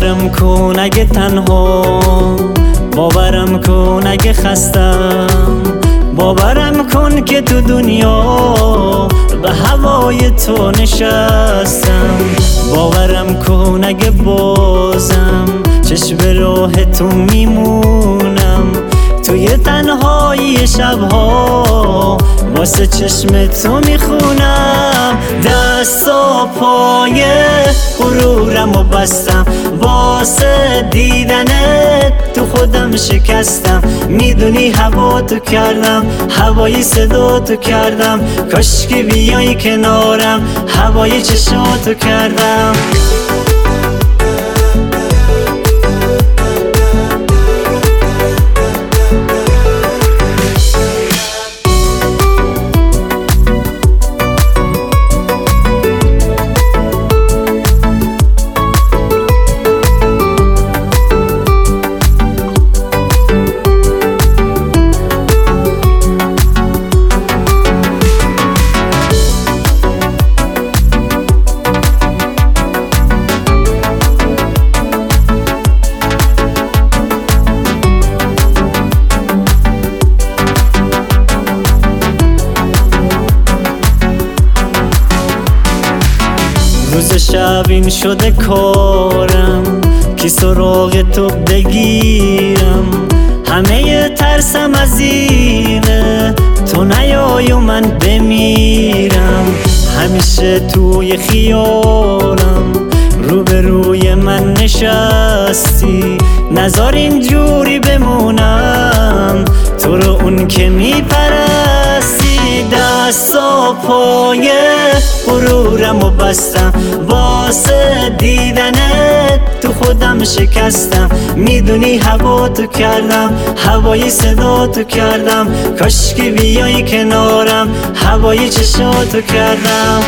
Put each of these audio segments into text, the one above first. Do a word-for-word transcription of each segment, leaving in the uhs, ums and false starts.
باورم کن اگه تنها، باورم کن اگه خستم، باورم کن که تو دنیا به هوای تو نشستم. باورم کن اگه بازم چشم به راه تو میمونم، توی تنهایی شبها واسه چشم تو میخونم. دستا پای غرورم و بستم، واسه دیدنت تو خودم شکستم. میدونی هوا تو کردم، هوای صدا تو کردم، کاش که بیای کنارم، هوای چشاتو کردم. روز شب این شده کارم که سراغ تو بگیرم، همه ترسم از اینه تو نیای و من بمیرم. همیشه توی خیالم روبروی من نشستی، نذار اینجوری بمونم تو رو اون که میپرستی. دستا پای غرورم و بستم، واسه دیدنت تو خودم شکستم. میدونی هوا تو کردم، هوای صدا تو کردم، کاش که بیای کنارم، هوای چشاتو کردم.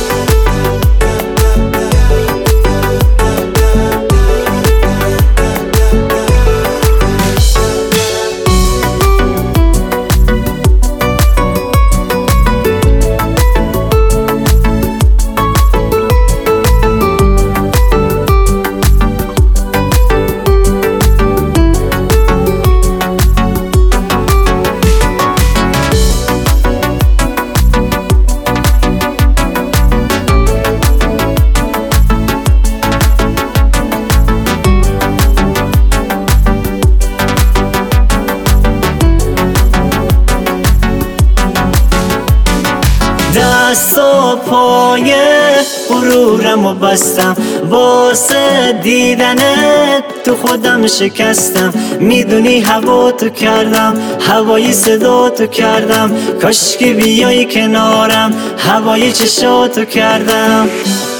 دستا پای غرورم و بستم، واسه دیدنت تو خودم شکستم. میدونی هوا تو کردم، هوای صدا تو کردم، کاش که بیای کنارم، هوای چشاتو کردم.